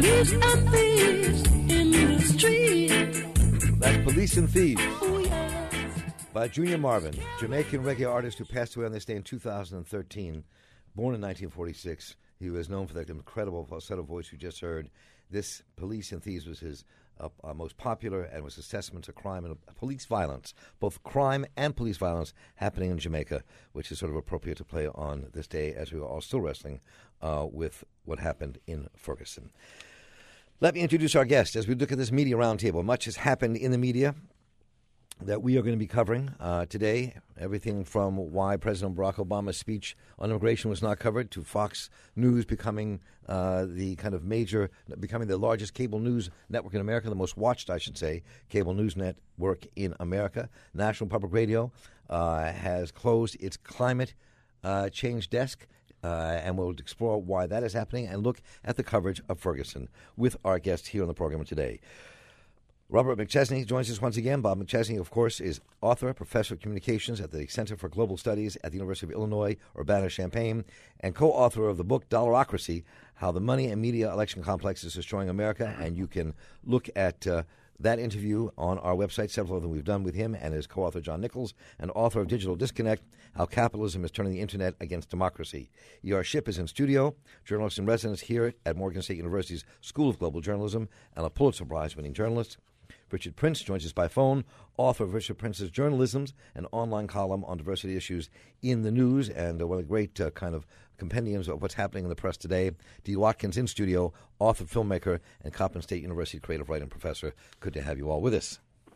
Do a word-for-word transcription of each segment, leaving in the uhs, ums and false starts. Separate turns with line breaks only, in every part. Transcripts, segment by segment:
Police and thieves in the street.
That's Police and Thieves by Junior Marvin, Jamaican reggae artist who passed away on this day in two thousand thirteen. Born in nineteen forty-six, he was known for that incredible falsetto voice you just heard. This Police and Thieves was his uh, uh, most popular and was assessment of crime and uh, police violence, both crime and police violence happening in Jamaica, which is sort of appropriate to play on this day as we are all still wrestling uh, with what happened in Ferguson. Let me introduce our guest as we look at this media roundtable. Much has happened in the media that we are going to be covering uh, today. Everything from why President Barack Obama's speech on immigration was not covered to Fox News becoming uh, the kind of major, becoming the largest cable news network in America, the most watched, I should say, cable news network in America. National Public Radio uh, has closed its climate uh, change desk. Uh, and we'll explore why that is happening and look at the coverage of Ferguson with our guest here on the program today. Robert McChesney joins us once again. Bob McChesney, of course, is author, professor of communications at the Center for Global Studies at the University of Illinois, Urbana-Champaign, and co-author of the book Dollarocracy, How the Money and Media Election Complex is Destroying America. And you can look at uh, that interview on our website, several of them we've done with him and his co-author John Nichols, and author of Digital Disconnect, How Capitalism is Turning the Internet Against Democracy. E R. Shipp is in studio, journalist in residence here at Morgan State University's School of Global Journalism, and a Pulitzer Prize-winning journalist. Richard Prince joins us by phone, author of Richard Prince's Journalisms, an online column on diversity issues in the news, and uh, one of the great uh, kind of compendiums of what's happening in the press today. Dee Watkins in studio, author, filmmaker, and Coppin State University creative writing professor. Good to have you all with us.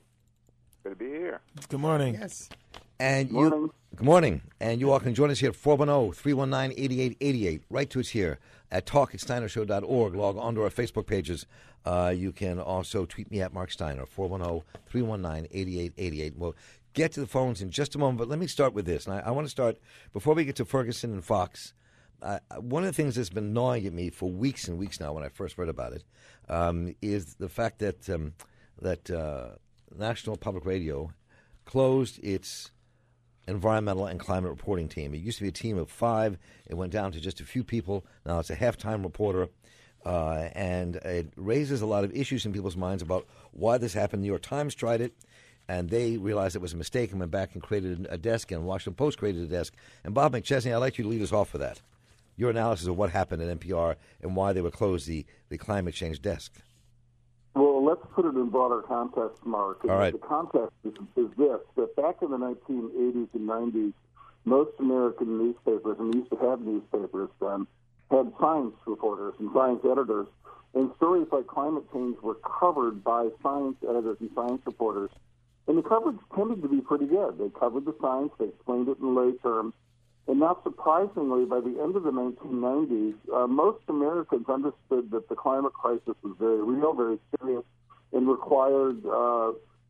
Good to be here.
Good morning.
Yes. And
Good morning.
You, good morning. And you all can join us here at four one zero, three one nine, eight eight eight eight. Write to us here at talk at steiner show dot org. Log on to our Facebook pages. Uh, you can also tweet me at Mark Steiner, four one zero, three one nine, eight eight eight eight. We'll get to the phones in just a moment, but let me start with this. And I, I want to start, before we get to Ferguson and Fox, uh, one of the things that's been gnawing at me for weeks and weeks now when I first read about it um, is the fact that, um, that uh, National Public Radio closed its environmental and climate reporting team. It used to be a team of five. It went down to just a few people. Now it's a half-time reporter. Uh, and it raises a lot of issues in people's minds about why this happened. The New York Times tried it, and they realized it was a mistake and went back and created a desk, and Washington Post created a desk. And Bob McChesney, I'd like you to lead us off for that. Your analysis of what happened at N P R and why they would close the, the climate change desk.
Well, let's put it in broader context, Mark.
All right.
The context is, is this, that back in the nineteen eighties and nineties, most American newspapers, and we used to have newspapers then, had science reporters and science editors, and stories like climate change were covered by science editors and science reporters. And the coverage tended to be pretty good. They covered the science, they explained it in lay terms, and not surprisingly, by the end of the nineteen nineties, uh, most Americans understood that the climate crisis was very real, very serious, and required uh,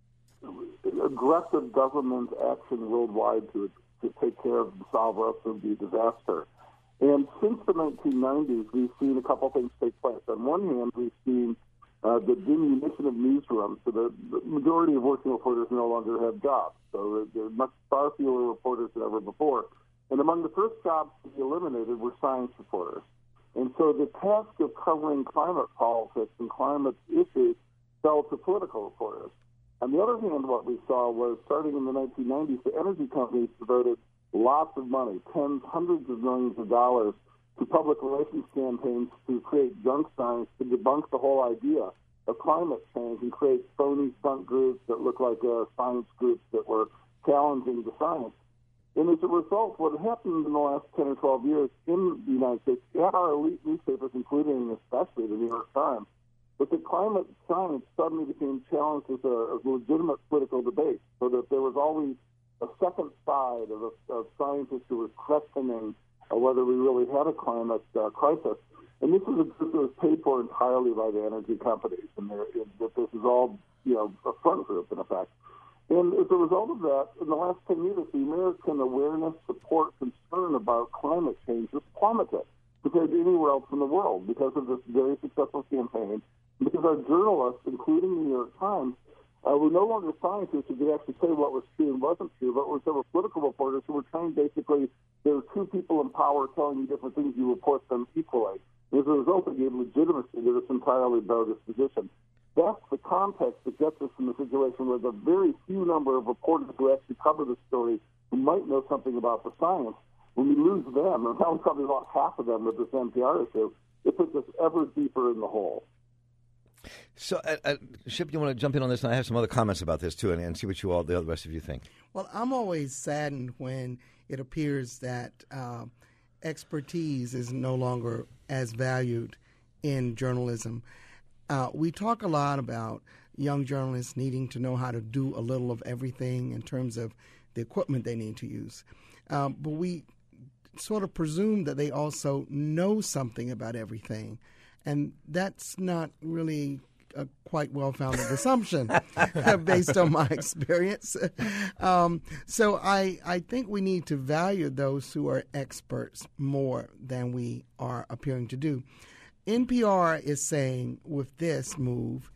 aggressive government action worldwide to, to take care of the solve us of the disaster. And since the nineteen nineties, we've seen a couple things take place. On one hand, we've seen uh, the diminution of newsrooms. So the, the majority of working reporters no longer have jobs. So there are much far fewer reporters than ever before. And among the first jobs to be eliminated were science reporters. And so the task of covering climate politics and climate issues fell to political reporters. On the other hand, what we saw was, starting in the nineteen nineties, the energy companies devoted lots of money, tens, hundreds of millions of dollars, to public relations campaigns to create junk science, to debunk the whole idea of climate change and create phony front groups that look like uh, science groups that were challenging the science. And as a result, what happened in the last ten or twelve years in the United States, at our elite newspapers, including especially the New York Times, was that climate science suddenly became challenged as a, as a legitimate political debate, so that there was always a second side of, a, of scientists who were questioning uh, whether we really had a climate uh, crisis. And this is a group that was paid for entirely by the energy companies, and that this is all, you know, a front group in effect. And as a result of that, in the last ten years, the American awareness, support, concern about climate change has plummeted compared to anywhere else in the world because of this very successful campaign, because our journalists, including the New York Times, Uh, were no longer scientists who could actually say what was true and wasn't true, but were several political reporters who were trained basically, there were two people in power telling you different things, you report them equally. As a result, it gave legitimacy to this entirely bogus position. That's the context that gets us in the situation where the very few number of reporters who actually cover the story who might know something about the science, when we lose them, and now we probably lost half of them with this N P R issue, it puts us ever deeper in the hole.
So, uh, uh, Ship, you want to jump in on this? And I have some other comments about this, too, and, and see what you all, the rest of you think.
Well, I'm always saddened when it appears that uh, expertise is no longer as valued in journalism. Uh, we talk a lot about young journalists needing to know how to do a little of everything in terms of the equipment they need to use. Um, but we sort of presume that they also know something about everything. And that's not really a quite well-founded assumption based on my experience. Um, so I, I think we need to value those who are experts more than we are appearing to do. N P R is saying with this move,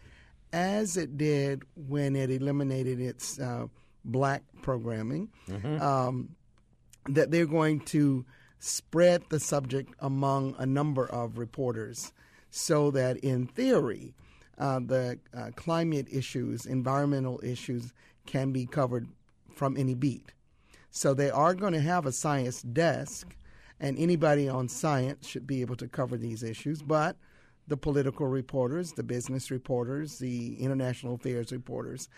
as it did when it eliminated its uh, black programming, mm-hmm. um, that they're going to spread the subject among a number of reporters so that in theory, uh, the uh, climate issues, environmental issues can be covered from any beat. So they are going to have a science desk, and anybody on science should be able to cover these issues, but the political reporters, the business reporters, the international affairs reporters,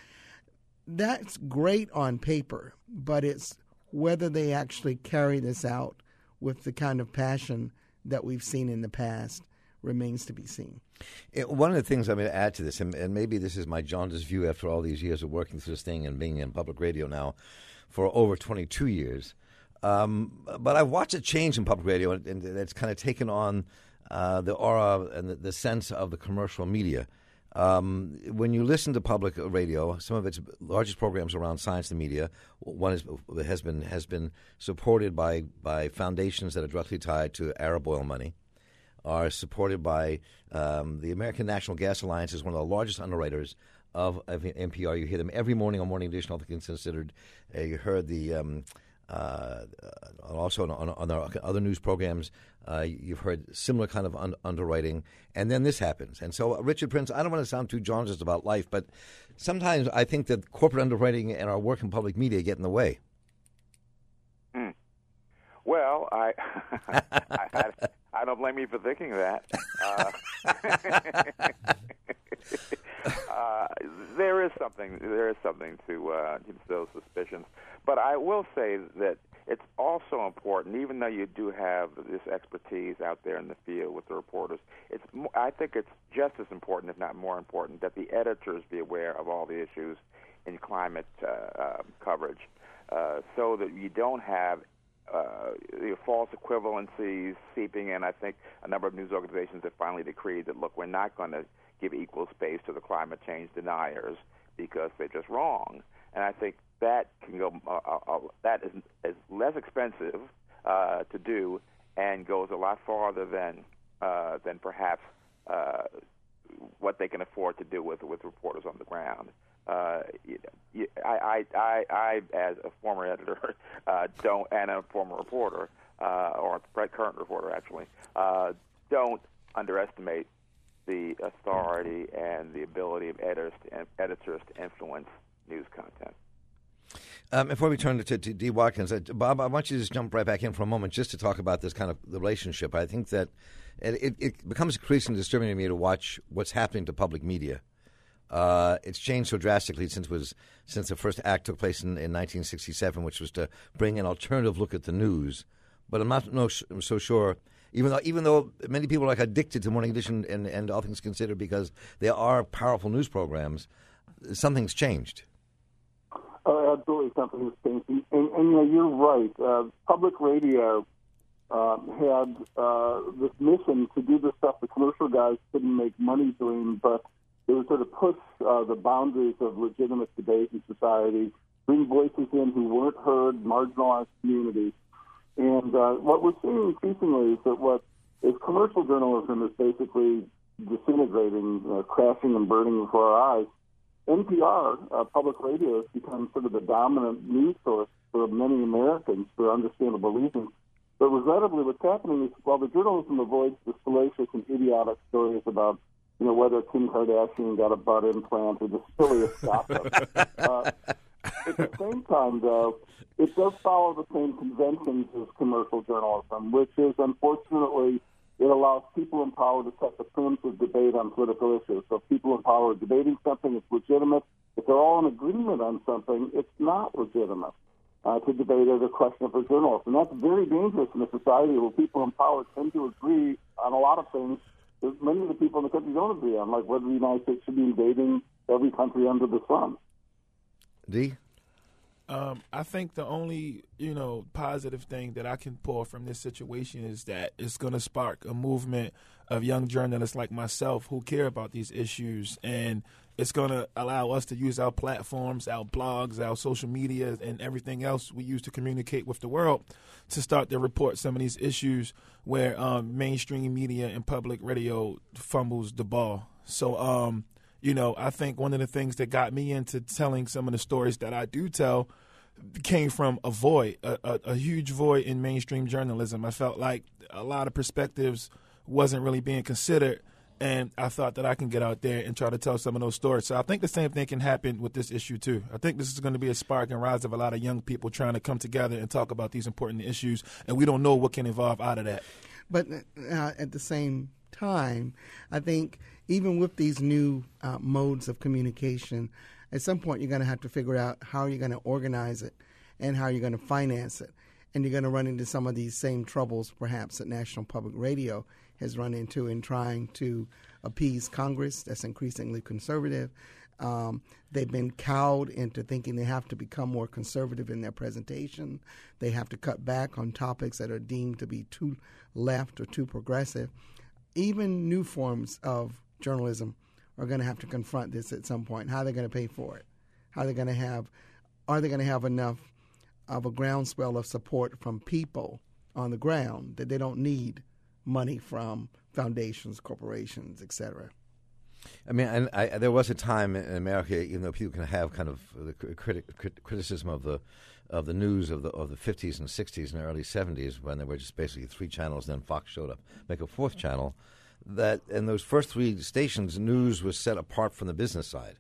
that's great on paper, but it's whether they actually carry this out with the kind of passion that we've seen in the past remains to be seen.
It, one of the things I'm going to add to this, and, and maybe this is my jaundiced view after all these years of working through this thing and being in public radio now for over twenty-two years, um, but I've watched a change in public radio, and, and it's kind of taken on uh, the aura and the, the sense of the commercial media. Um, when you listen to public radio, some of its largest programs around science and media, one is, has been has been supported by, by foundations that are directly tied to Arab oil money, are supported by um, the American National Gas Alliance, is one of the largest underwriters of, of N P R. You hear them every morning on Morning Edition, all things considered. Uh, you heard the um, uh, also on, on, on our other news programs. Uh, you've heard similar kind of un- underwriting, and then this happens. And so, uh, Richard Prince, I don't want to sound too jaundiced about life, but sometimes I think that corporate underwriting and our work in public media get in the way.
Mm. Well, I, I, I I don't blame you for thinking that. Uh, uh, there is something there is something to uh, those suspicions, but I will say that it's also important, even though you do have this expertise out there in the field with the reporters, it's I think it's just as important, if not more important, that the editors be aware of all the issues in climate uh, uh, coverage, uh, so that you don't have uh, the false equivalencies seeping in. I think a number of news organizations have finally decreed that, look, we're not going to give equal space to the climate change deniers because they're just wrong. And I think that can go. Uh, uh, that is, is less expensive uh, to do and goes a lot farther than uh, than perhaps uh, what they can afford to do with with reporters on the ground. Uh, I, I, I, I, as a former editor, uh, don't, and a former reporter, uh, or a current reporter actually, uh, don't underestimate the authority and the ability of editors to, editors to influence news content.
Um, before we turn to, to Dee Watkins, uh, Bob, I want you to just jump right back in for a moment just to talk about this kind of the relationship. I think that it, it becomes increasingly disturbing to me to watch what's happening to public media. Uh, it's changed so drastically since was since the first act took place in, in nineteen sixty-seven, which was to bring an alternative look at the news. But I'm not no, so sure, even though even though many people are like addicted to Morning Edition and, and All Things Considered because they are powerful news programs, something's changed.
Uh, absolutely, something has changed. And, and, and you know, you're right. Uh, public radio uh, had uh, this mission to do the stuff the commercial guys couldn't make money doing, but they would sort of push uh, the boundaries of legitimate debate in society, bring voices in who weren't heard, marginalized communities. And uh, what we're seeing increasingly is that what is commercial journalism is basically disintegrating, uh, crashing and burning before our eyes. N P R, uh, public radio, has become sort of the dominant news source for many Americans for understandable reasons. But regrettably, what's happening is while the journalism avoids the salacious and idiotic stories about, you know, whether Kim Kardashian got a butt implant or the silliest gossip, uh, at the same time, though, it does follow the same conventions as commercial journalism, which is, unfortunately, it allows people in power to set the terms of debate on political issues. So if people in power are debating something, it's legitimate. If they're all in agreement on something, it's not legitimate uh, to debate as a question for journalists. And that's very dangerous in a society where people in power tend to agree on a lot of things that many of the people in the country don't agree on, like whether the United States should be invading every country under the sun.
D?
Um, I think the only, you know, positive thing that I can pull from this situation is that it's going to spark a movement of young journalists like myself who care about these issues, and it's going to allow us to use our platforms, our blogs, our social media, and everything else we use to communicate with the world to start to report some of these issues where um, mainstream media and public radio fumbles the ball. So, um, you know, I think one of the things that got me into telling some of the stories that I do tell came from a void, a, a, a huge void in mainstream journalism. I felt like a lot of perspectives wasn't really being considered, and I thought that I can get out there and try to tell some of those stories. So I think the same thing can happen with this issue, too. I think this is going to be a spark and rise of a lot of young people trying to come together and talk about these important issues, and we don't know what can evolve out of that.
But uh, at the same time, I think even with these new uh, modes of communication, at some point you're going to have to figure out how you're going to organize it and how you're going to finance it. And you're going to run into some of these same troubles perhaps that National Public Radio has run into in trying to appease Congress that's increasingly conservative. Um, they've been cowed into thinking they have to become more conservative in their presentation. They have to cut back on topics that are deemed to be too left or too progressive. Even new forms of journalism are going to have to confront this at some point. How are they going to pay for it? How are they going to have, are they going to have enough of a groundswell of support from people on the ground that they don't need money from foundations, corporations, et cetera?
I mean, and I, there was a time in America, even though people can have kind of the criti- crit- criticism of the of the news of the of the fifties and sixties and early seventies, when there were just basically three channels, then Fox showed up, make a fourth channel. That in those first three stations, news was set apart from the business side,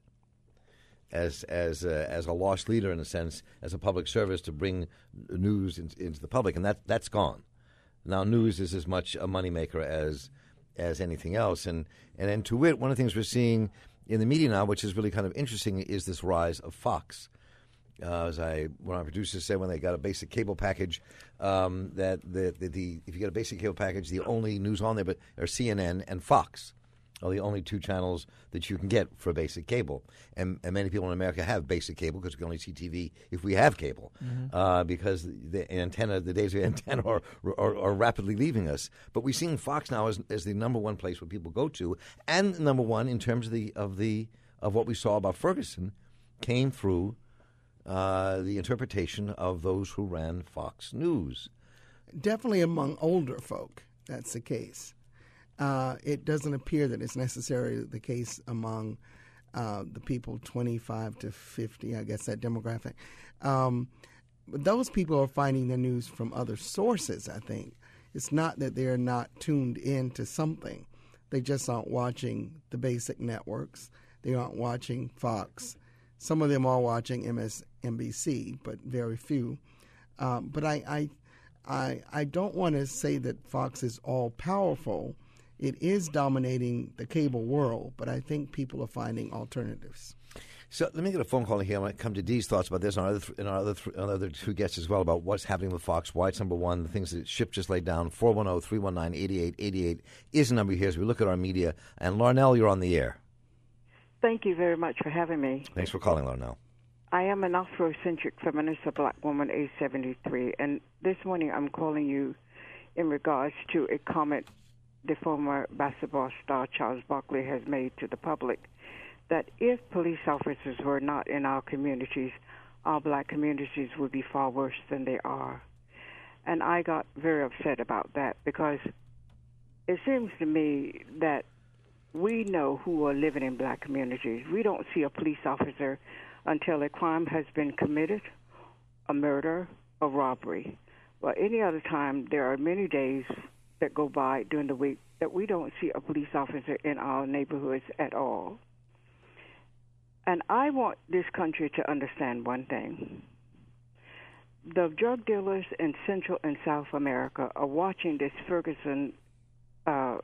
as as a, as a lost leader in a sense, as a public service to bring news in, into the public, and that that's gone. Now, news is as much a moneymaker as as anything else, and and and to wit, one of the things we're seeing in the media now, which is really kind of interesting, is this rise of Fox. Uh, as I, one of our producers said when they got a basic cable package, um, that the, the, the if you get a basic cable package, the only news on there but are C N N and Fox are the only two channels that you can get for basic cable. And, and many people in America have basic cable because we can only see T V if we have cable, mm-hmm. uh, because the antenna, the days of antenna are, are, are rapidly leaving us. But we're seeing Fox now as, as the number one place where people go to, and number one in terms of the of the of what we saw about Ferguson came through Uh, the interpretation of those who ran Fox News.
Definitely among older folk, that's the case. Uh, it doesn't appear that it's necessarily the case among uh, the people twenty-five to fifty, I guess, that demographic. Um, but those people are finding the news from other sources, I think. It's not that they're not tuned in to something. They just aren't watching the basic networks. They aren't watching Fox. Some of them are watching M S N B C, but very few. Um, but I, I, I, I don't want to say that Fox is all powerful. It is dominating the cable world, but I think people are finding alternatives.
So let me get a phone call here. I want to come to Dee's thoughts about this and our other, th- and our other, th- our other two guests as well about what's happening with Fox, why it's number one, the things that Ship just laid down. four one zero, three one nine, eight eight eight eight is the number here as we look at our media. And Larnell, you're on the air.
Thank you very much for having me.
Thanks for calling, Larnell.
I am an Afrocentric feminist, a black woman, age seventy-three, and this morning I'm calling you in regards to a comment the former basketball star Charles Barkley has made to the public, that if police officers were not in our communities, our black communities would be far worse than they are. And I got very upset about that because it seems to me that we know who are living in black communities. We don't see a police officer until a crime has been committed, a murder, a robbery. Well, any other time, there are many days that go by during the week that we don't see a police officer in our neighborhoods at all. And I want this country to understand one thing. The drug dealers in Central and South America are watching this Ferguson uh,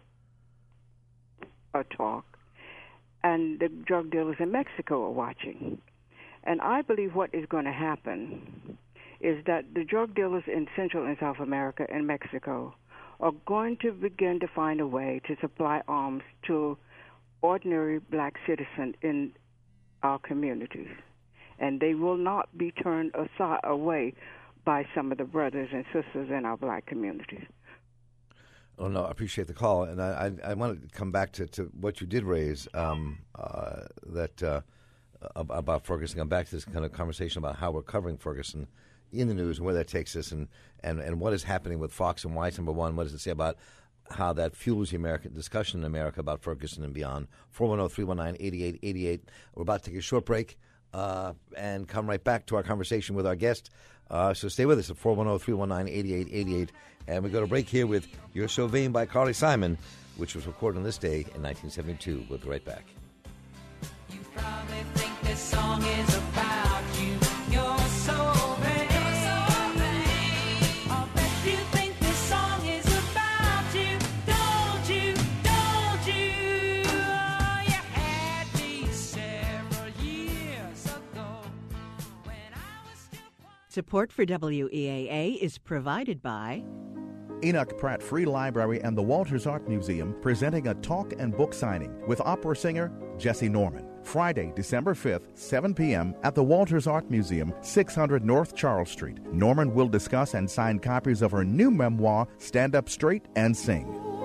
uh, talk, and the drug dealers in Mexico are watching. And I believe what is going to happen is that the drug dealers in Central and South America and Mexico are going to begin to find a way to supply arms to ordinary black citizens in our communities. And they will not be turned aside, away by some of the brothers and sisters in our black communities.
Oh, no, I appreciate the call. And I, I, I want to come back to, to what you did raise, um, uh, that uh, about Ferguson. Come back to this kind of conversation about how we're covering Ferguson in the news and where that takes us, and, and, and what is happening with Fox and why, number one. What does it say about how that fuels the American discussion in America about Ferguson and beyond? four one zero, three one nine, eight eight eight eight. We're about to take a short break uh, and come right back to our conversation with our guest. Uh, so stay with us at four one zero, three one nine, eight eight eight eight. And we go to break here with You're So Vain by Carly Simon, which was recorded on this day in nineteen seventy-two. We'll be right back.
You probably think this song is about you. You're so vain. You're so vain. I'll bet you think this song is about you. Don't you? Don't you? Oh, you had me several years ago when I was still.
Support for W E A A is provided by
Enoch Pratt Free Library and the Walters Art Museum presenting a talk and book signing with opera singer Jesse Norman. Friday, December fifth, seven p.m. at the Walters Art Museum, six hundred North Charles Street. Norman will discuss and sign copies of her new memoir, Stand Up Straight and Sing.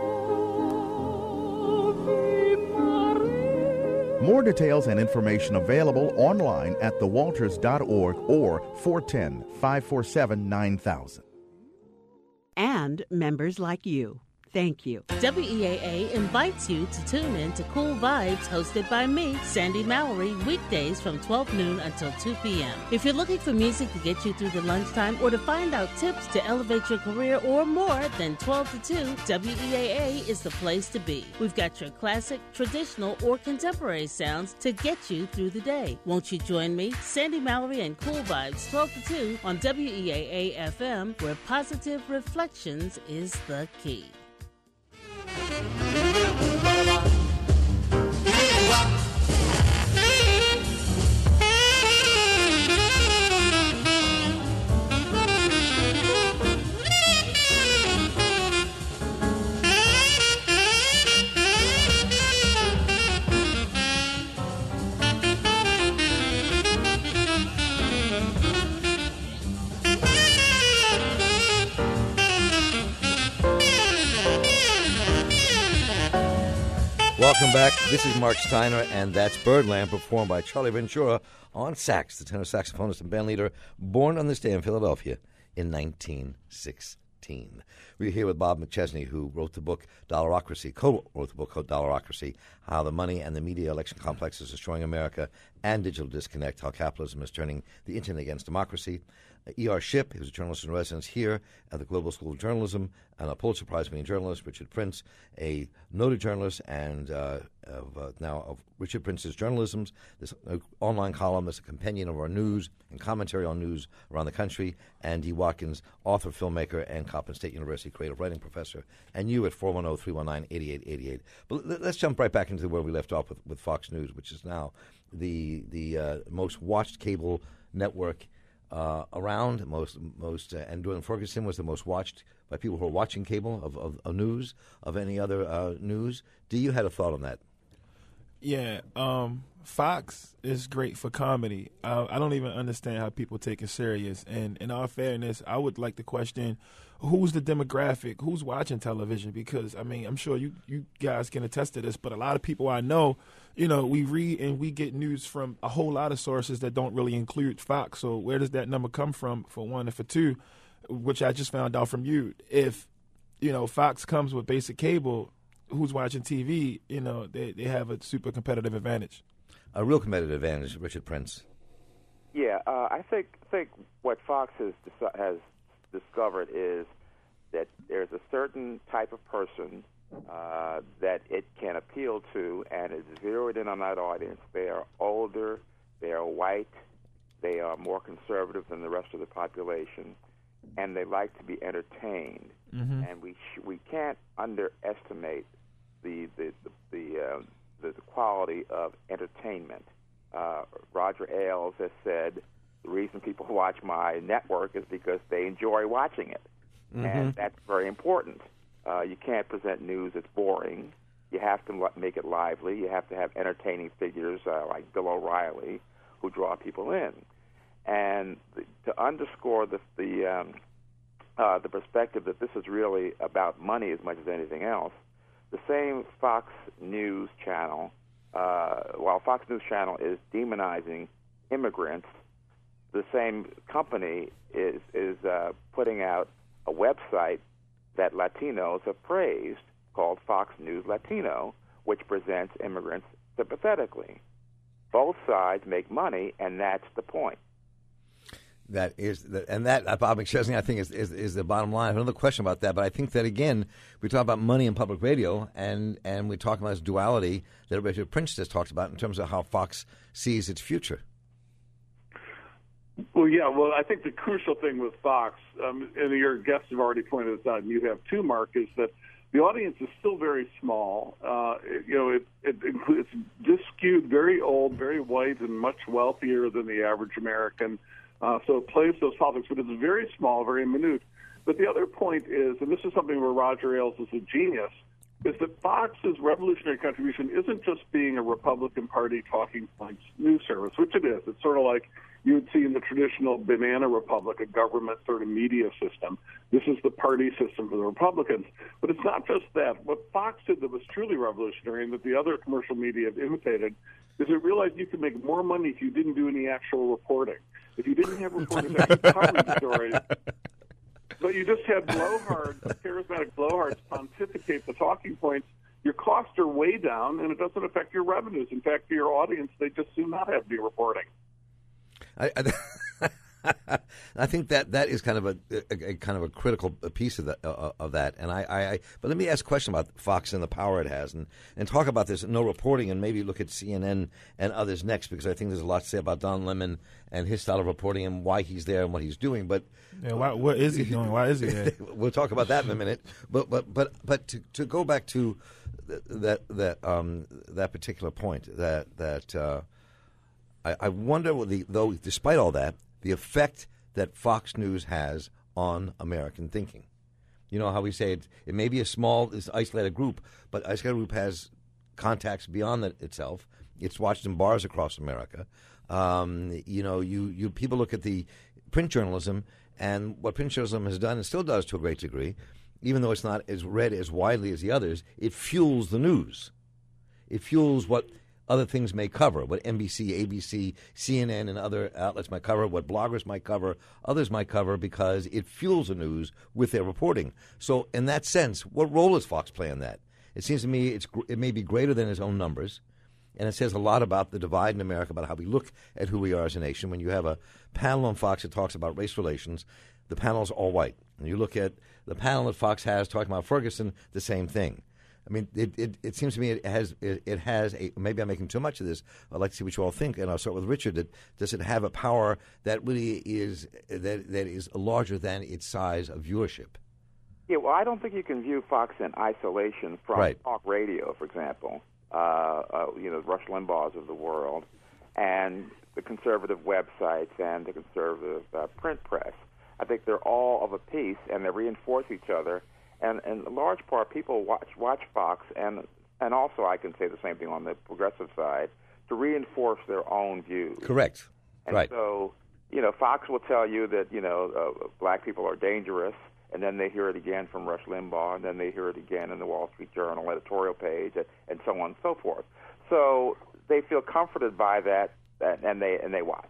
More details and information available online at the walters dot org or four one zero, five four seven, nine thousand.
And members like you. Thank you.
W E A A invites you to tune in to Cool Vibes, hosted by me, Sandy Mallory, weekdays from twelve noon until two p.m. If you're looking for music to get you through the lunchtime or to find out tips to elevate your career or more, then twelve to two, W E A A is the place to be. We've got your classic, traditional, or contemporary sounds to get you through the day. Won't you join me, Sandy Mallory, and Cool Vibes twelve to two on W E A A F M, where positive reflections is the key.
Welcome back. This is Mark Steiner, and that's Birdland, performed by Charlie Ventura on sax, the tenor saxophonist and bandleader, born on this day in Philadelphia in nineteen sixteen. We're here with Bob McChesney, who wrote the book Dollarocracy, co-wrote the book Dollarocracy, How the Money and the Media Election Complex is Destroying America, and Digital Disconnect, How Capitalism is Turning the Internet Against Democracy. E R. Shipp, who's a journalist in residence here at the Global School of Journalism, and a Pulitzer Prize-winning journalist, Richard Prince, a noted journalist, and uh, of, uh, now of Richard Prince's Journalisms, this uh, online column that's a companion of our news and commentary on news around the country, and Dee Watkins, author, filmmaker, and Coppin State University creative writing professor, and you at four one zero, three one nine, eight eight eight eight. But let's jump right back into where we left off with, with Fox News, which is now the, the uh, most watched cable network Uh, around most most uh, and during Ferguson was the most watched by people who are watching cable of, of, of news of any other uh, news. Do you had a thought on that?
Yeah, um, Fox is great for comedy. Uh, I don't even understand how people take it serious. And in all fairness, I would like to question who's the demographic, who's watching television, because, I mean, I'm sure you, you guys can attest to this, but a lot of people I know, you know, we read and we get news from a whole lot of sources that don't really include Fox. So where does that number come from, for one? And for two, which I just found out from you, if, you know, Fox comes with basic cable, who's watching T V, you know, they, they have a super competitive advantage.
A real competitive advantage, Richard Prince.
Yeah, uh, I think think what Fox has deci- has discovered is that there's a certain type of person uh, that it can appeal to, and it's zeroed in on that audience. They are older, they are white, they are more conservative than the rest of the population, and they like to be entertained.
Mm-hmm.
And we sh- we can't underestimate the the the the, uh, the, the quality of entertainment. Uh, Roger Ailes has said the reason people watch my network is because they enjoy watching it,
Mm-hmm.
and that's very important. Uh, you can't present news that's boring. You have to li- make it lively. You have to have entertaining figures uh, like Bill O'Reilly who draw people in. And th- to underscore the the, um, uh, the perspective that this is really about money as much as anything else, the same Fox News channel, uh, while Fox News channel is demonizing immigrants, the same company is is uh, putting out a website that Latinos have praised called Fox News Latino, which presents immigrants sympathetically. Both sides make money, and that's the point.
That is, the, and that uh, Bob McChesney, I think, is, is is the bottom line. I have another question about that, but I think that again, we talk about money in public radio, and and we talk about this duality that Richard Prince just talks about in terms of how Fox sees its future.
Well, yeah. Well, I think the crucial thing with Fox, um, and your guests have already pointed this out, and you have too, Mark, is that the audience is still very small. Uh, it, you know, it, it includes just skewed, very old, very white, and much wealthier than the average American. Uh, so it plays those politics, but it's very small, very minute. But the other point is, and this is something where Roger Ailes is a genius, is that Fox's revolutionary contribution isn't just being a Republican Party talking points news service, which it is. It's sort of like you would see in the traditional banana republic, a government sort of media system. This is the party system for the Republicans. But it's not just that. What Fox did that was truly revolutionary and that the other commercial media have imitated is it realized you could make more money if you didn't do any actual reporting. If you didn't have reporters actually covering stories, but you just had blowhards, charismatic blowhards pontificate the talking points, your costs are way down, and it doesn't affect your revenues. In fact, for your audience, they just do not have to be reporting.
I, I, I think that that is kind of a, a, a kind of a critical piece of that. Uh, of that, and I, I, I. But let me ask a question about Fox and the power it has, and, and talk about this no reporting, and maybe look at C N N and others next, because I think there's a lot to say about Don Lemon and his style of reporting and why he's there and what he's doing. But
yeah, why, what is he doing? Why is he there?
We'll talk about that in a minute. But but but but to, to go back to that that um, that particular point, that that. Uh, I, I wonder, the, though, despite all that, the effect that Fox News has on American thinking. You know how we say it, it may be a small, isolated group, but isolated group has contacts beyond that itself. It's watched in bars across America. Um, you know, you, you people look at the print journalism, and what print journalism has done and still does to a great degree, even though it's not as read as widely as the others, it fuels the news. It fuels what other things may cover, what N B C, A B C, C N N, and other outlets might cover, what bloggers might cover, others might cover, because it fuels the news with their reporting. So in that sense, what role does Fox play in that? It seems to me it's, it may be greater than its own numbers, and it says a lot about the divide in America, about how we look at who we are as a nation. When you have a panel on Fox that talks about race relations, the panel's all white. And you look at the panel that Fox has talking about Ferguson, the same thing. I mean, it, it, it seems to me it has it, it has a, maybe I'm making too much of this. I'd like to see what you all think, and I'll start with Richard. That, does it have a power that really is that that is larger than its size of viewership?
Yeah, well, I don't think you can view Fox in isolation from
right.
talk radio, for example. Uh, uh, you know, Rush Limbaugh's of the world, and the conservative websites and the conservative uh, print press. I think they're all of a piece, and they reinforce each other. And in large part, people watch watch Fox, and and also I can say the same thing on the progressive side, to reinforce their own views.
Correct.
And
right.
so, you know, Fox will tell you that, you know, uh, black people are dangerous, and then they hear it again from Rush Limbaugh, and then they hear it again in the Wall Street Journal editorial page, and, and so on and so forth. So they feel comforted by that, and they and they watch.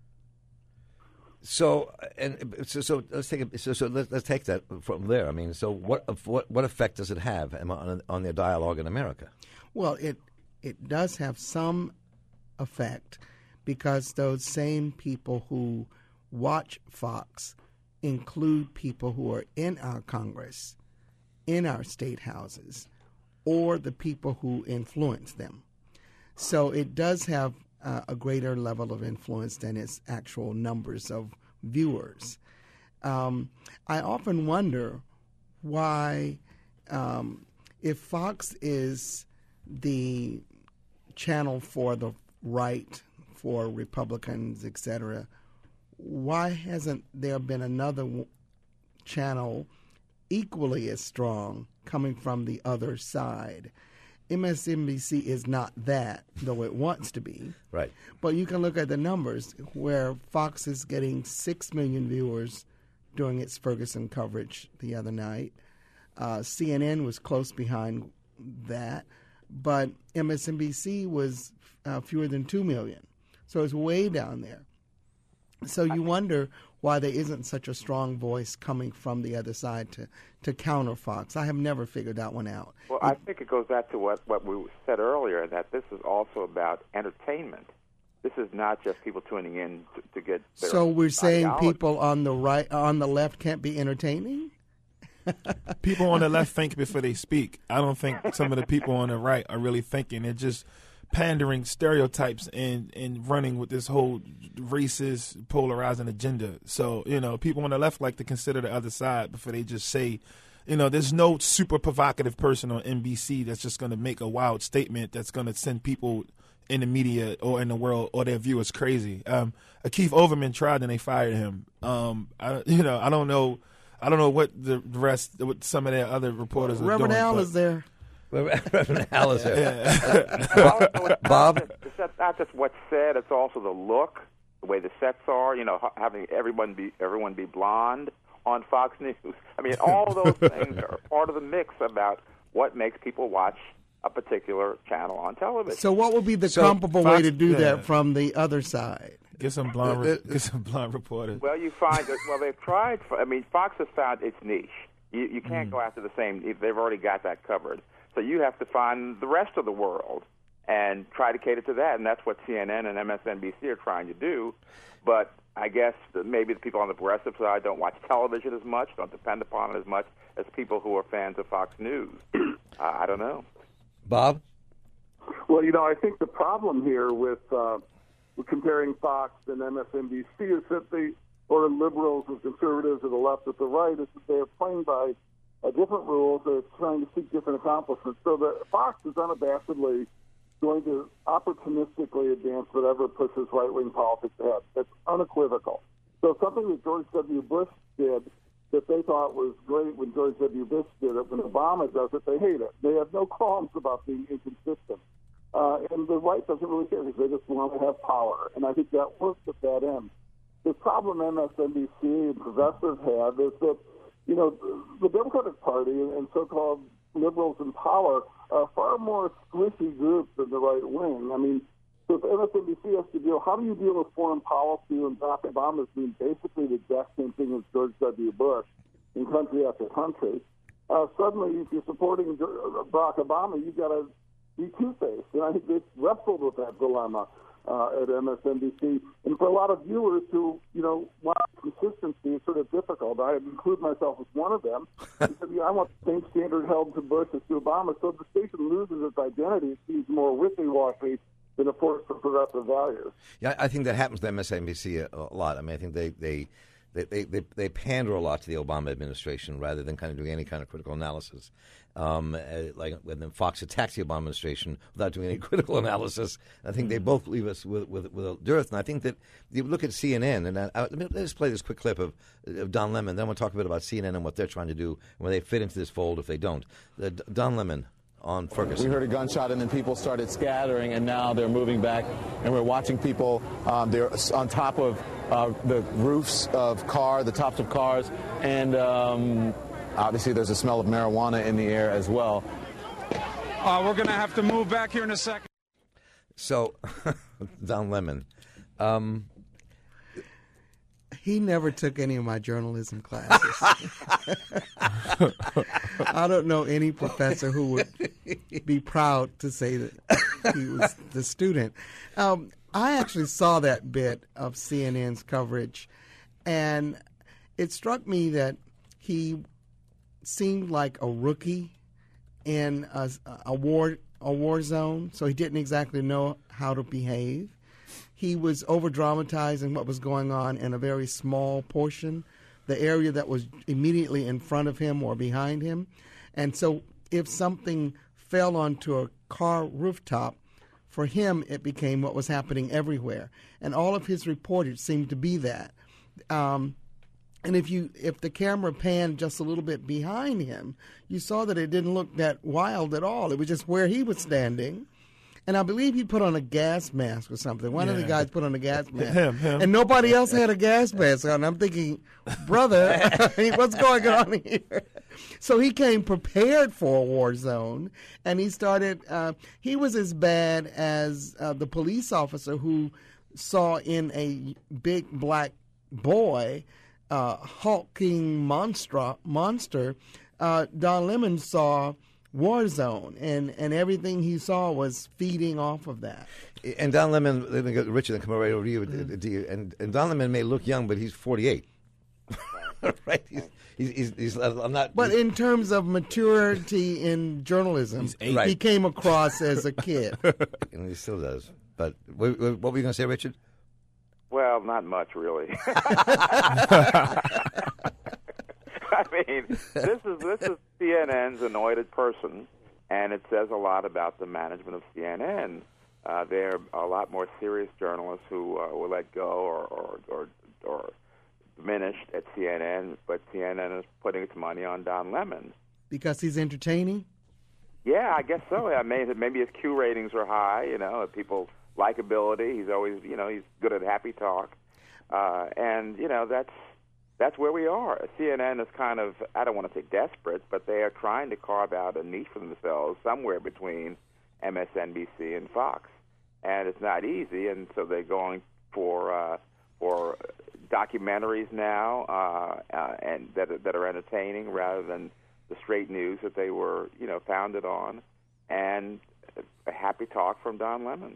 So and so, so let's take it. So, so let's, let's take that from there. I mean, so what what what effect does it have on on the dialogue in America?
Well, it it does have some effect, because those same people who watch Fox include people who are in our Congress, in our state houses, or the people who influence them. So it does have uh, a greater level of influence than its actual numbers of viewers. Um, I often wonder why, um, if Fox is the channel for the right, for Republicans, et cetera, why hasn't there been another w- channel equally as strong coming from the other side? M S N B C is not that, though it wants to be.
Right.
But you can look at the numbers where Fox is getting six million viewers during its Ferguson coverage the other night. Uh, C N N was close behind that, but M S N B C was uh, fewer than two million. So it's way down there. So you wonder why there isn't such a strong voice coming from the other side to, to counter Fox. I have never figured that one out.
Well, I think it goes back to what, what we said earlier, that this is also about entertainment. This is not just people tuning in to, to get their
So we're saying
ideology.
people on the right, on the left can't be entertaining?
People on the left think before they speak. I don't think some of the people on the right are really thinking. They're just pandering stereotypes and, and running with this whole racist, polarizing agenda. So, you know, people on the left like to consider the other side before they just say, you know, there's no super provocative person on N B C that's just going to make a wild statement that's going to send people in the media or in the world or their viewers crazy. Um, Keith Overman tried and they fired him. Um, I, you know, I don't know. I don't know what the rest, what some of their other reporters
well,
are doing.
Reverend Al
but-
is there.
Reverend Al is there.
Also, it's
Bob?
Not just, it's not just what's said; it's also the look, the way the sets are. You know, ha- having everyone be everyone be blonde on Fox News. I mean, all of those things are part of the mix about what makes people watch a particular channel on television.
So what would be the
So
comparable
Fox-
way to do
yeah.
that from the other side?
Get some blonde, re- get some blonde reporters.
Well, you find that, well, they've tried. I mean, Fox has found its niche. You, you can't go after the same. They've already got that covered. So you have to find the rest of the world and try to cater to that, and that's what C N N and M S N B C are trying to do. But I guess that maybe the people on the progressive side don't watch television as much, don't depend upon it as much as people who are fans of Fox News. uh, I don't know.
Bob?
Well, you know, I think the problem here with, uh, with comparing Fox and M S N B C is that the or liberals or conservatives or the left or the right is that they're playing by uh, different rules. They're trying to seek different accomplishments. So the Fox is unabashedly going to opportunistically advance whatever pushes right-wing politics ahead. That's unequivocal. So something that George W. Bush did that they thought was great when George W. Bush did it, when Obama does it, they hate it. They have no qualms about being inconsistent. Uh, and the right doesn't really care because they just want to have power. And I think that works at that end. The problem M S N B C and progressives have is that, you know, the Democratic Party and so-called liberals in power are far more squishy groups than the right wing. I mean, so if M S N B C has to deal, how do you deal with foreign policy when Barack Obama is doing basically the exact same thing as George W. Bush in country after country? Uh, suddenly, if you're supporting Barack Obama, you've got to be two-faced. And I think they've wrestled with that dilemma uh, at M S N B C. And for a lot of viewers who, you know, want consistency, it's sort of difficult. I include myself as one of them. Because, you know, I want the same standard held to Bush as to Obama. So if the station loses its identity, it seems more wishy-washy than a force for progressive values.
Yeah, I think that happens to M S N B C a, a lot. I mean, I think they they, they, they, they they pander a lot to the Obama administration rather than kind of doing any kind of critical analysis. Um, uh, like when then Fox attacks the Obama administration without doing any critical analysis, I think they both leave us with, with, with a dearth. And I think that you look at C N N, and I, I, let me let's play this quick clip of, of Don Lemon. Then we'll talk a bit about C N N and what they're trying to do and where they fit into this fold if they don't. Uh, Don Lemon on Ferguson.
We heard a gunshot and then people started scattering, and now they're moving back, and we're watching people. Um, they're on top of uh, the roofs of car, the tops of cars, and um, obviously there's a smell of marijuana in the air as well.
Uh, we're going to have to move back here in a second.
So, Don Lemon. Um,
He never took any of my journalism classes. I don't know any professor who would be proud to say that he was the student. Um, I actually saw that bit of C N N's coverage, and it struck me that he seemed like a rookie in a, a war a war zone, so he didn't exactly know how to behave. He was over dramatizing what was going on in a very small portion, the area that was immediately in front of him or behind him. And so if something fell onto a car rooftop, for him it became what was happening everywhere. And all of his reportage seemed to be that. Um, and if you if the camera panned just a little bit behind him, you saw that it didn't look that wild at all. It was just where he was standing. And I believe he put on a gas mask or something. One
Yeah.
of the guys put on a gas mask.
Him, him.
And nobody else had a gas mask on. I'm thinking, brother, what's going on here? So he came prepared for a war zone, and he started, uh, he was as bad as uh, the police officer who saw in a big black boy, uh, hulking monster, monster uh, Don Lemon saw war zone, and, and everything he saw was feeding off of that.
And Don Lemon, let me get Richard and come right over to you.
Mm-hmm.
to you. And, and Don Lemon may look young, but he's forty-eight. Right? He's, he's, he's, he's, I'm not.
But in terms of maturity in journalism, he
Right.
came across as a kid.
And he still does. But what, what were you going to say, Richard?
Well, not much, really. I mean, this is this is C N N's anointed person, and it says a lot about the management of C N N. Uh, there are a lot more serious journalists who uh, were let go or or, or or diminished at C N N, but C N N is putting its money on Don Lemon.
Because he's entertaining?
Yeah, I guess so. I mean, maybe his Q ratings are high. You know, people likability. He's always, you know, he's good at happy talk, uh, and you know that's that's where we are. C N N is kind of, I don't want to say desperate, but they are trying to carve out a niche for themselves somewhere between M S N B C and Fox, and it's not easy. And so they're going for uh, for documentaries now, uh, uh, and that are, that are entertaining rather than the straight news that they were, you know, founded on, and a happy talk from Don Lemon.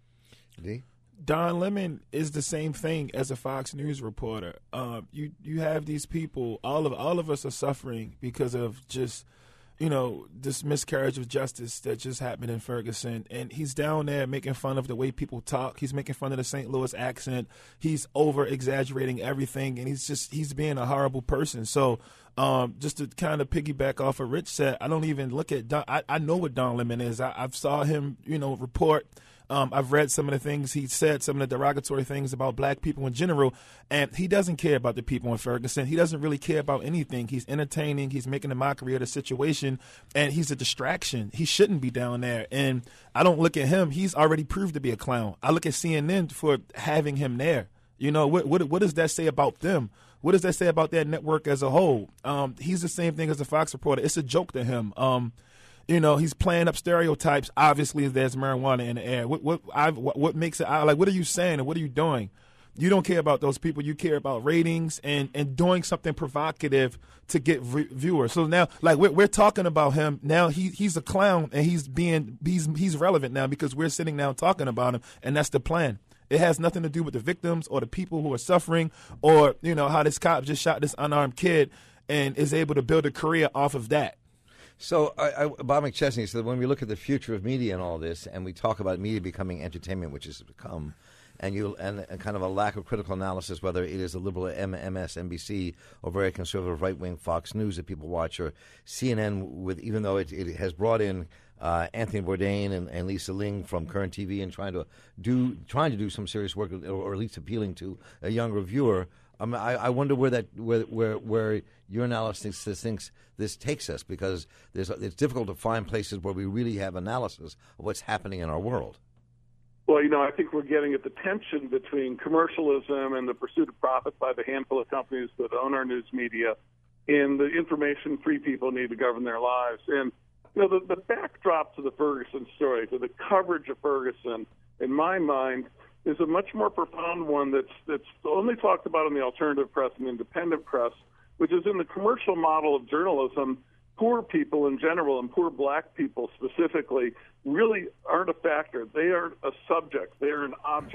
D?
Don Lemon is the same thing as a Fox News reporter. Um, you you have these people. All of all of us are suffering because of just, you know, this miscarriage of justice that just happened in Ferguson. And he's down there making fun of the way people talk. He's making fun of the Saint Louis accent. He's over exaggerating everything, and he's just he's being a horrible person. So. Um, just to kind of piggyback off of Rich said, I don't even look at Don. I, I know what Don Lemon is. I, I've saw him, you know, report. Um, I've read some of the things he said, some of the derogatory things about black people in general, and he doesn't care about the people in Ferguson. He doesn't really care about anything. He's entertaining. He's making a mockery of the situation, and he's a distraction. He shouldn't be down there, and I don't look at him. He's already proved to be a clown. I look at C N N for having him there. You know, what what, what does that say about them? What does that say about that network as a whole? Um, he's the same thing as a Fox reporter. It's a joke to him. Um, you know, he's playing up stereotypes. Obviously, there's marijuana in the air. What what I, what, what makes it? I, like, what are you saying and what are you doing? You don't care about those people. You care about ratings and, and doing something provocative to get v- viewers. So now, like we're we're talking about him now. He he's a clown and he's being he's he's relevant now because we're sitting down talking about him, and that's the plan. It has nothing to do with the victims or the people who are suffering or, you know, how this cop just shot this unarmed kid and is able to build a career off of that.
So, I, I, Bob McChesney said when we look at the future of media and all this, and we talk about media becoming entertainment, which has become, and you and, and kind of a lack of critical analysis, whether it is a liberal M S N B C or very conservative right-wing Fox News that people watch, or C N N, with even though it, it has brought in uh, Anthony Bourdain and, and Lisa Ling from Current T V and trying to do trying to do some serious work, or, or at least appealing to a younger viewer. Um, I, I wonder where that where where where your analysis thinks this takes us, because there's it's difficult to find places where we really have analysis of what's happening in our world.
Well, you know, I think we're getting at the tension between commercialism and the pursuit of profit by the handful of companies that own our news media and the information-free people need to govern their lives. And, you know, the, the backdrop to the Ferguson story, to the coverage of Ferguson, in my mind, is a much more profound one that's that's only talked about in the alternative press and independent press, which is in the commercial model of journalism. Poor people in general and poor black people specifically really aren't a factor. They are a subject. They are an object.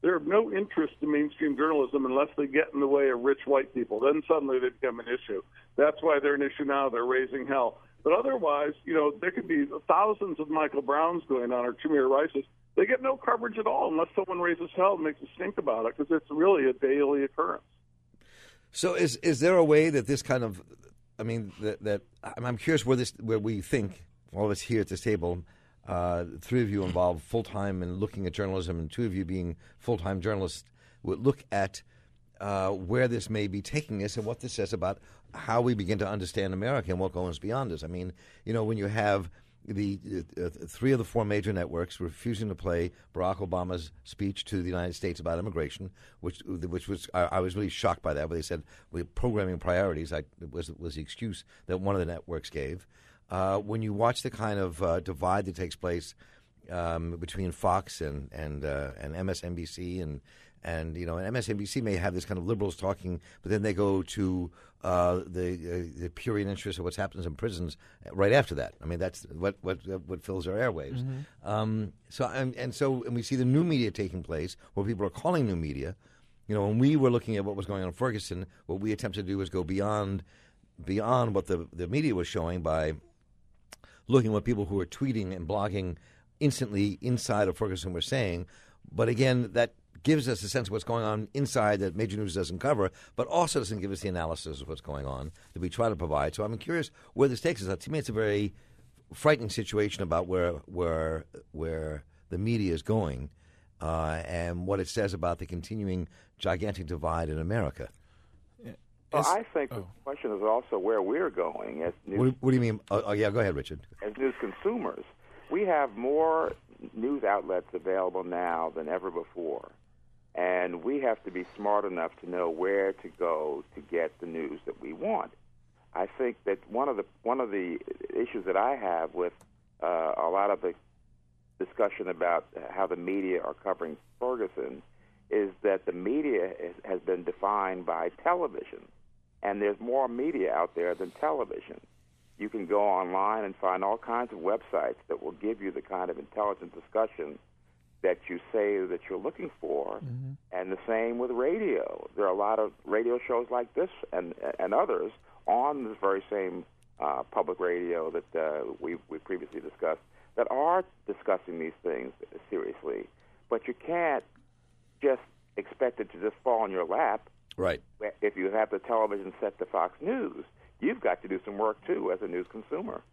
They're of no interest to mainstream journalism unless they get in the way of rich white people. Then suddenly they become an issue. That's why they're an issue now. They're raising hell. But otherwise, you know, there could be thousands of Michael Browns going on or Tamir Rices. They get no coverage at all unless someone raises hell and makes a stink about it, because it's really a daily occurrence.
So is is there a way that this kind of, I mean, that, that I'm curious where this, where we think, all of us here at this table, uh, three of you involved full-time in looking at journalism and two of you being full-time journalists, would look at uh, where this may be taking us and what this says about how we begin to understand America and what goes beyond us. I mean, you know, when you have the uh, three of the four major networks refusing to play Barack Obama's speech to the United States about immigration, which which was I, I was really shocked by that. Where they said we're programming priorities, I, was was the excuse that one of the networks gave. Uh, when you watch the kind of uh, divide that takes place um, between Fox and and uh, and M S N B C and and you know and M S N B C may have this kind of liberals talking, but then they go to uh, the uh, the purient interest of what happens in prisons right after that. I mean, that's what what what fills our airwaves.
Mm-hmm.
Um, so and, and so and we see the new media taking place, what people are calling new media. You know, when we were looking at what was going on in Ferguson, what we attempted to do was go beyond beyond what the the media was showing by looking at what people who were tweeting and blogging instantly inside of Ferguson were saying. But again, that gives us a sense of what's going on inside that major news doesn't cover, but also doesn't give us the analysis of what's going on that we try to provide. So I'm curious where this takes us. To me, it's a very frightening situation about where where where the media is going uh, and what it says about the continuing gigantic divide in America.
Well, I think oh. the question is also where we're going as news.
What, what do you mean? Oh, oh, yeah, go ahead, Richard.
As news consumers, we have more news outlets available now than ever before, and we have to be smart enough to know where to go to get the news that we want. I think that one of the one of the issues that I have with uh, a lot of the discussion about how the media are covering Ferguson is that the media is, has been defined by television. And there's more media out there than television. You can go online and find all kinds of websites that will give you the kind of intelligent discussion that you say that you're looking for. Mm-hmm. And the same with radio. There are a lot of radio shows like this and and others on this very same uh, public radio that uh, we we previously discussed that are discussing these things seriously. But you can't just expect it to just fall in your lap.
Right.
If you have the television set to Fox News, you've got to do some work too as a news consumer.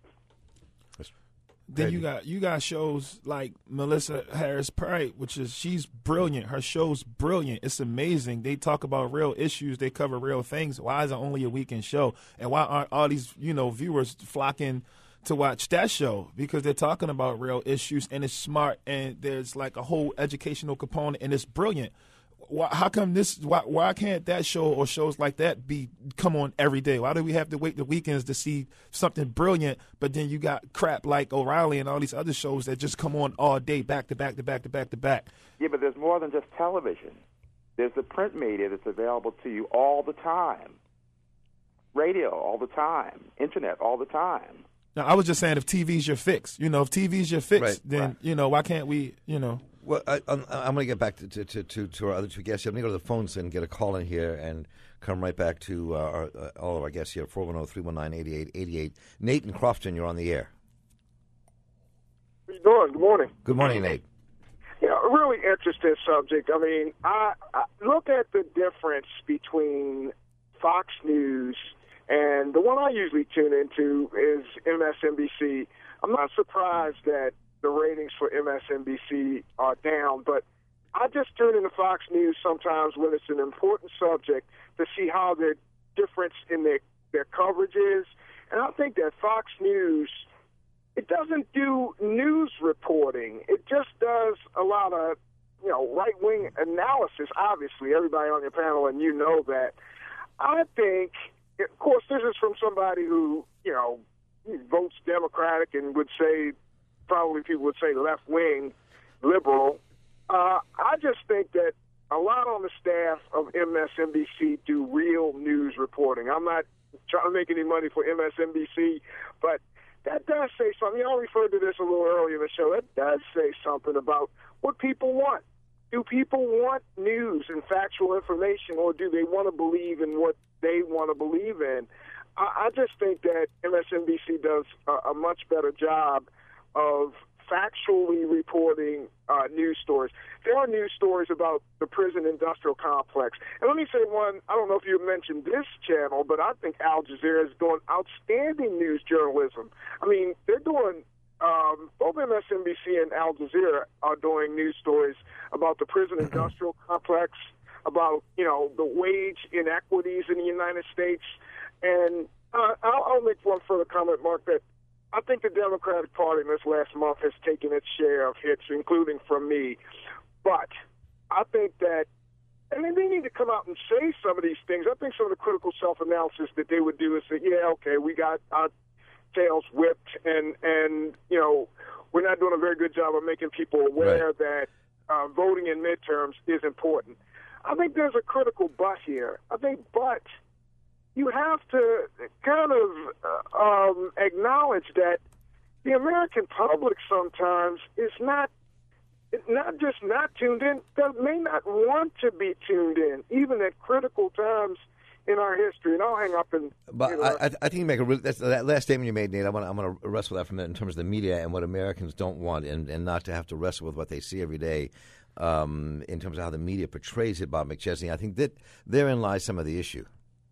Then you got you got shows like Melissa Harris Price, which is she's brilliant. Her show's brilliant. It's amazing. They talk about real issues. They cover real things. Why is it only a weekend show? And why aren't all these you know viewers flocking to watch that show? Because they're talking about real issues and it's smart and there's like a whole educational component and it's brilliant. Why, how come this? Why, why can't that show or shows like that be come on every day? Why do we have to wait the weekends to see something brilliant? But then you got crap like O'Reilly and all these other shows that just come on all day, back to back to back to back to back.
Yeah, but there's more than just television. There's the print media that's available to you all the time, radio all the time, internet all the time.
Now, I was just saying if T V's your fix, you know, if T V's your fix,
right,
then
right.
you know why can't we, you know.
Well, I, I'm, I'm going to get back to, to, to, to our other two guests. I'm going to go to the phones and get a call in here and come right back to uh, our, uh, all of our guests here, four one zero, three one nine, eight eight eight eight. Nate in Crofton, you're on the air.
How you doing? Good morning.
Good morning, Nate.
Yeah, a really interesting subject. I mean, I, I look at the difference between Fox News and the one I usually tune into is M S N B C. I'm not surprised that the ratings for M S N B C are down, but I just tune into Fox News sometimes when it's an important subject to see how the difference in their, their coverage is. And I think that Fox News, it doesn't do news reporting. It just does a lot of, you know, right-wing analysis. Obviously, everybody on your panel, and you know that. I think, of course, this is from somebody who, you know, votes Democratic and would say, probably people would say left-wing, liberal. Uh, I just think that a lot on the staff of M S N B C do real news reporting. I'm not trying to make any money for M S N B C, but that does say something. Y'all referred to this a little earlier in the show. It does say something about what people want. do people want news and factual information, or do they want to believe in what they want to believe in? I, I just think that M S N B C does a, a much better job of factually reporting uh, news stories. There are news stories about the prison industrial complex. And let me say one, I don't know if you mentioned this channel, but I think Al Jazeera is doing outstanding news journalism. I mean, they're doing, um, both M S N B C and Al Jazeera are doing news stories about the prison industrial complex, about, you know, the wage inequities in the United States. And uh, I'll, I'll make one further comment, Mark, that I think the Democratic Party in this last month has taken its share of hits, including from me. But I think that, I mean, they need to come out and say some of these things. I think some of the critical self-analysis that they would do is say, yeah, okay, we got our tails whipped, and, and you know, we're not doing a very good job of making people aware
Right.
that uh, voting in midterms is important. I think there's a critical but here. I think but you have to kind of uh, um, acknowledge that the American public sometimes is not not just not tuned in, they may not want to be tuned in, even at critical times in our history. And I'll hang up and.
But
you know,
I, I think you make a really, that's, that last statement you made, Nate. I want to, I'm going to wrestle with that for a minute in terms of the media and what Americans don't want, and, and not to have to wrestle with what they see every day um, in terms of how the media portrays it. Bob McChesney, I think that therein lies some of the issue.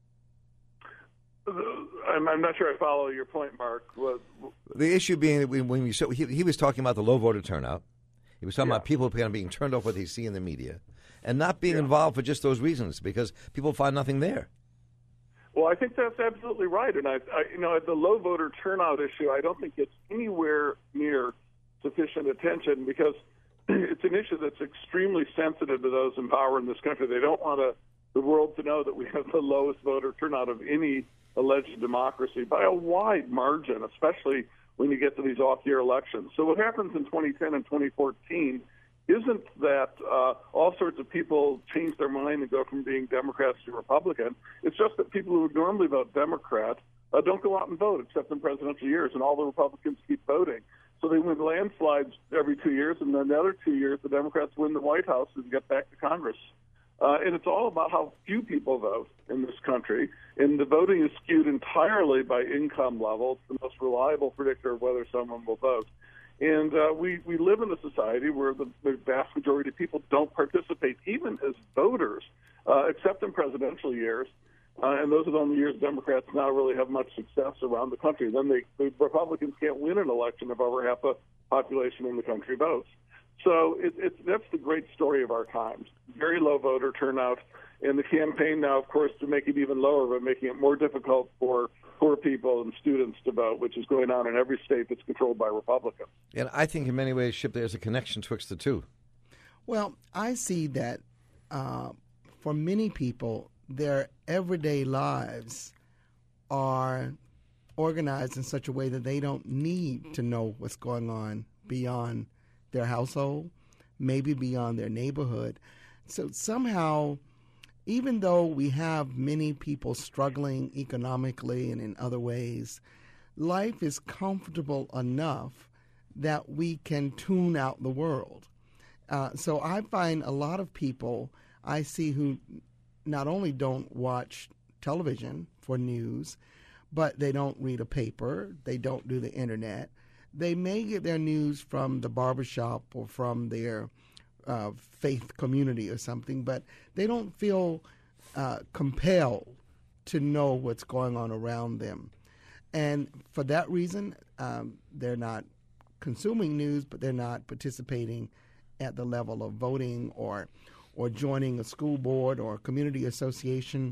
I'm, I'm not sure I follow your point, Mark. What,
The issue being that we, when we so he, he was talking about the low voter turnout. He was talking
Yeah.
about people kind of being turned off what they see in the media, and not being involved for just those reasons because people find nothing there.
Well, I think that's absolutely right, and I, I, you know, the low voter turnout issue, I don't think it's anywhere near sufficient attention because it's an issue that's extremely sensitive to those in power in this country. They don't want to, the world to know that we have the lowest voter turnout of any alleged democracy by a wide margin, especially when you get to these off-year elections. So what happens in twenty ten and twenty fourteen isn't that uh, all sorts of people change their mind and go from being Democrats to Republican. It's just that people who would normally vote Democrat uh, don't go out and vote except in presidential years, and all the Republicans keep voting. So they win landslides every two years, and then the other two years the Democrats win the White House and get back to Congress. Uh, and it's all about how few people vote in this country. And the voting is skewed entirely by income level. It's the most reliable predictor of whether someone will vote. And uh, we, we live in a society where the, the vast majority of people don't participate, even as voters, uh, except in presidential years. Uh, and those are the only years Democrats now really have much success around the country. Then they, the Republicans can't win an election if over half the population in the country votes. So it, it's that's the great story of our times. Very low voter turnout, and the campaign now, of course, to make it even lower, but making it more difficult for poor people and students to vote, which is going on in every state that's controlled by Republicans.
And I think in many ways, Chip, there's a connection twixt the two.
Well, I see that uh, for many people, their everyday lives are organized in such a way that they don't need to know what's going on beyond their household, maybe beyond their neighborhood. So somehow, even though we have many people struggling economically and in other ways, life is comfortable enough that we can tune out the world. Uh, so I find a lot of people I see who not only don't watch television for news, but they don't read a paper, they don't do the internet. They may get their news from the barbershop or from their uh, faith community or something, but they don't feel uh, compelled to know what's going on around them. And for that reason, um, they're not consuming news, but they're not participating at the level of voting or or joining a school board or a community association.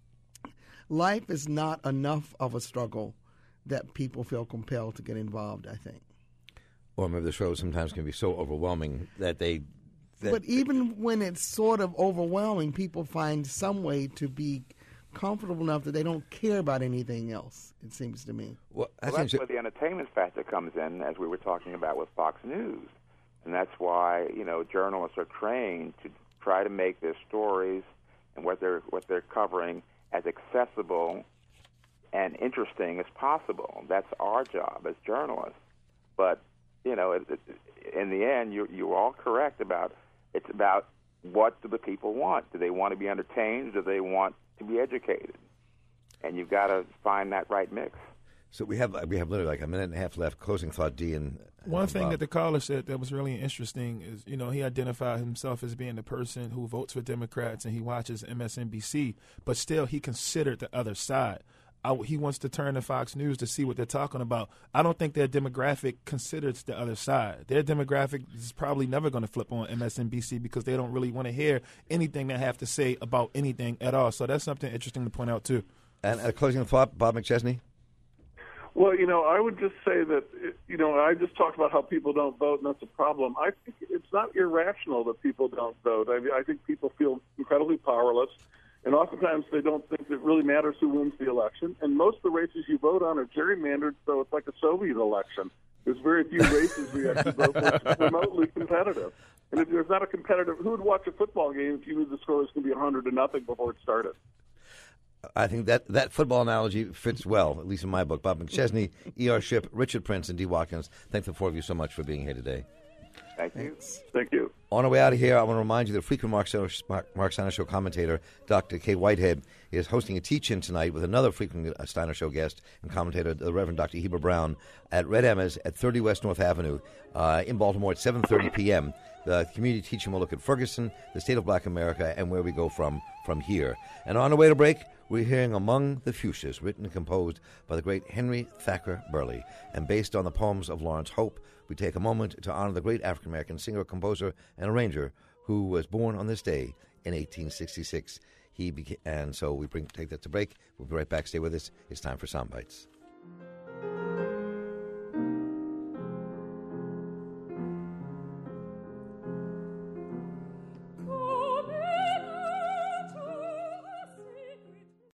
Life is not enough of a struggle that people feel compelled to get involved, I think.
Or maybe the show sometimes can be so overwhelming that they... That
but even when it's sort of overwhelming, people find some way to be comfortable enough that they don't care about anything else, it seems to me.
Well,
well that's where the entertainment factor comes in, as we were talking about with Fox News. And that's why, you know, journalists are trained to try to make their stories and what they're what they're covering as accessible and interesting as possible. That's our job as journalists. But, you know, it, it, in the end, you, you're all correct about it's about what do the people want? Do they want to be entertained? Do they want to be educated? And you've got to find that right mix.
So we have we have literally like a minute and a half left. Closing thought, D and
One
and
thing
Bob.
that the caller said that was really interesting is, you know, he identified himself as being the person who votes for Democrats and he watches M S N B C, but still he considered the other side. I, he wants to turn to Fox News to see what they're talking about. I don't think their demographic considers the other side. Their demographic is probably never going to flip on M S N B C because they don't really want to hear anything they have to say about anything at all. So that's something interesting to point out, too.
And a closing thought, Bob McChesney?
Well, you know, I would just say that, you know, I just talked about how people don't vote, and that's a problem. I think it's not irrational that people don't vote. I mean, I think people feel incredibly powerless, and oftentimes they don't think it really matters who wins the election. And most of the races you vote on are gerrymandered, so it's like a Soviet election. There's very few races we actually vote for remotely competitive. And if there's not a competitive, who would watch a football game if you knew the score was going to be one hundred to nothing before it started?
I think that, that football analogy fits well, at least in my book. Bob McChesney, E R. Shipp, Richard Prince, and Dee Watkins. Thank the four of you so much for being here today.
Thank you.
Thank you.
On our way out of here, I want to remind you that frequent Mark Steiner, Mark Steiner Show commentator, Doctor Kay Whitehead, is hosting a teach-in tonight with another frequent Steiner Show guest and commentator, the Reverend Doctor Heber Brown, at Red Emma's at thirty West North Avenue uh, in Baltimore at seven thirty p.m. The community teaching will look at Ferguson, the state of Black America, and where we go from from here. And on our way to break, we're hearing Among the Fuchsias, written and composed by the great Henry Thacker Burleigh. And based on the poems of Lawrence Hope, we take a moment to honor the great African-American singer, composer, and arranger who was born on this day in eighteen sixty-six. He beca- and so we bring take that to break. We'll be right back. Stay with us. It's time for Soundbites.